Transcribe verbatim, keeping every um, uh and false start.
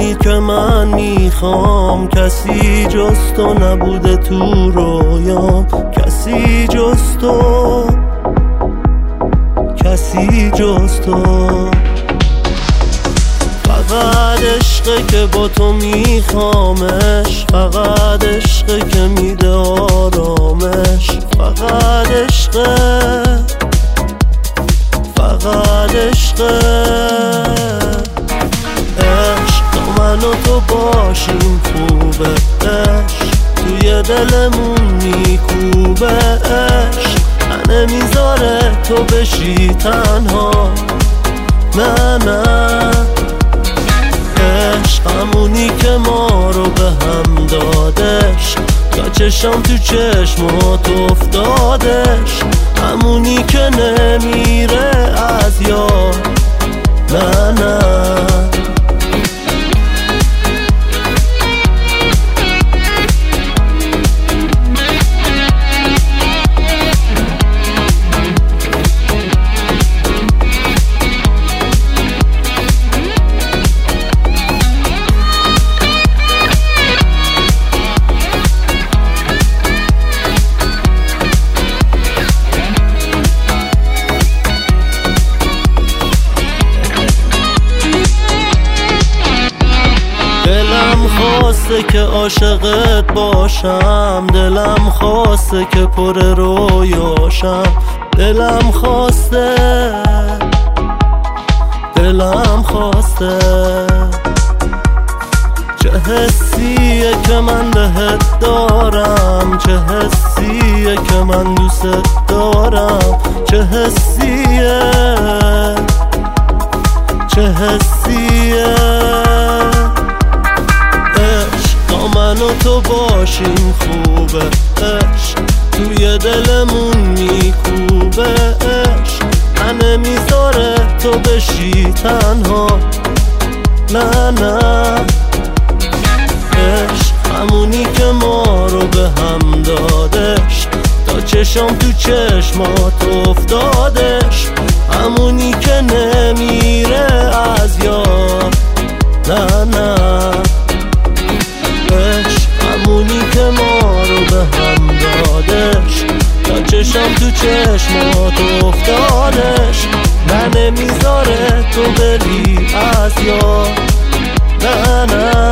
بدونی که من میخوام کسی جز تو نبوده تو رویام، کسی جز تو، کسی جز تو. فقط عشقه که با تو میخوامش، فقط عشقه که میده آرامش، فقط عشقه، فقط عشقه. عشق تا من و تو باشیم خوبه، عشق توی دلمون میکوبه، عشق نمیذاره تو بشی تنها، نه نه. عشق همونی که ما رو به هم دادش، تا چشم تو چشمات افتادش، همونی که نمیره از یاد، نه نه. خواسته که عاشقت باشم، دلم خواسته که پر رویاشم، دلم خواسته، دلم خواسته. چه حسیه که من بهت دارم، چه حسیه که من دوست دارم، چه حسیه، چه حسیه. من و تو باشیم خوبه، عشق توی دلمون میکوبه، عشق نمیذاره تو بشی تنها، نه نه. عشق همونی که ما رو به هم دادش، تا چشم تو چشمات افتادش، همونی که نمیره از یاد، نه نه. همونی که ما رو به هم دادش، تا چشم تو چشمات افتادش، نه نمیذاره تو بری از یاد، نه نه.